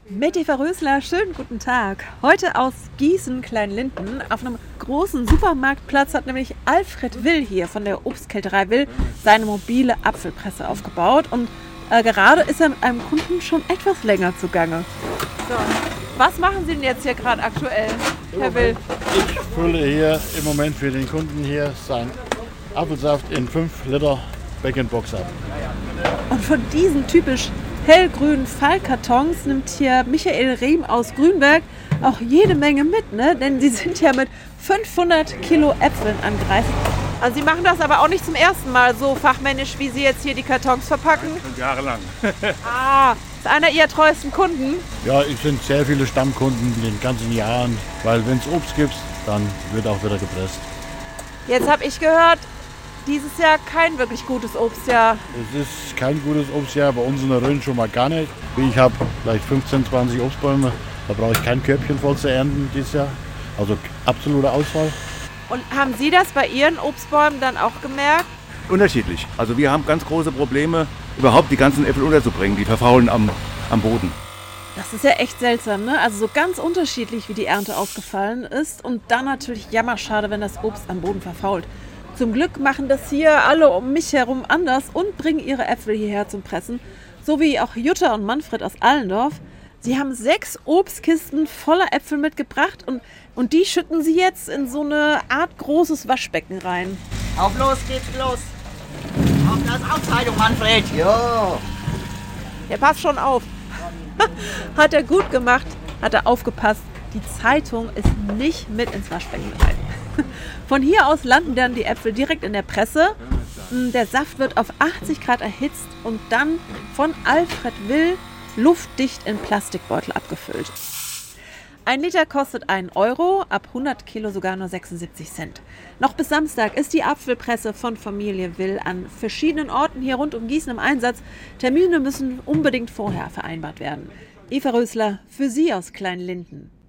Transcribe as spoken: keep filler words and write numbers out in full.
Mit Eva Rösler, schönen guten Tag. Heute aus Gießen-Kleinlinden. Auf einem großen Supermarktplatz hat nämlich Alfred Will hier von der Obstkälterei Will seine mobile Apfelpresse aufgebaut. Und äh, gerade ist er mit einem Kunden schon etwas länger zugange. So. Was machen Sie denn jetzt hier gerade aktuell, Herr Will? Ich fülle hier im Moment für den Kunden hier seinen Apfelsaft in fünf Liter Bag-in-Box ab. Und von diesen typisch hellgrünen Fallkartons nimmt hier Michael Rehm aus Grünberg auch jede Menge mit, ne? Denn sie sind ja mit fünfhundert Kilo Äpfeln angreifen. Also Sie machen das aber auch nicht zum ersten Mal so fachmännisch, wie Sie jetzt hier die Kartons verpacken? Schon jahrelang. Ah, ist einer Ihrer treuesten Kunden? Ja, es sind sehr viele Stammkunden in den ganzen Jahren, weil wenn es Obst gibt, dann wird auch wieder gepresst. Jetzt habe ich gehört, dieses Jahr kein wirklich gutes Obstjahr. Es ist kein gutes Obstjahr, bei uns in der Rhön schon mal gar nicht. Ich habe vielleicht fünfzehn, zwanzig Obstbäume, da brauche ich kein Körbchen voll zu ernten dieses Jahr. Also absoluter Ausfall. Und haben Sie das bei Ihren Obstbäumen dann auch gemerkt? Unterschiedlich. Also wir haben ganz große Probleme, überhaupt die ganzen Äpfel unterzubringen. Die verfaulen am, am Boden. Das ist ja echt seltsam, ne? Also so ganz unterschiedlich, wie die Ernte ausgefallen ist. Und dann natürlich jammerschade, wenn das Obst am Boden verfault. Zum Glück machen das hier alle um mich herum anders und bringen ihre Äpfel hierher zum Pressen. So wie auch Jutta und Manfred aus Allendorf. Sie haben sechs Obstkisten voller Äpfel mitgebracht und, und die schütten sie jetzt in so eine Art großes Waschbecken rein. Auf los geht's los. Auf das Aufzeitung, Manfred. Jo. Der passt schon auf. Hat er gut gemacht, hat er aufgepasst. Die Zeitung ist nicht mit ins Waschbecken rein. Von hier aus landen dann die Äpfel direkt in der Presse. Der Saft wird auf achtzig Grad erhitzt und dann von Alfred Will luftdicht in Plastikbeutel abgefüllt. Ein Liter kostet einen Euro, ab hundert Kilo sogar nur sechsundsiebzig Cent. Noch bis Samstag ist die Apfelpresse von Familie Will an verschiedenen Orten hier rund um Gießen im Einsatz. Termine müssen unbedingt vorher vereinbart werden. Eva Rösler für Sie aus Kleinlinden.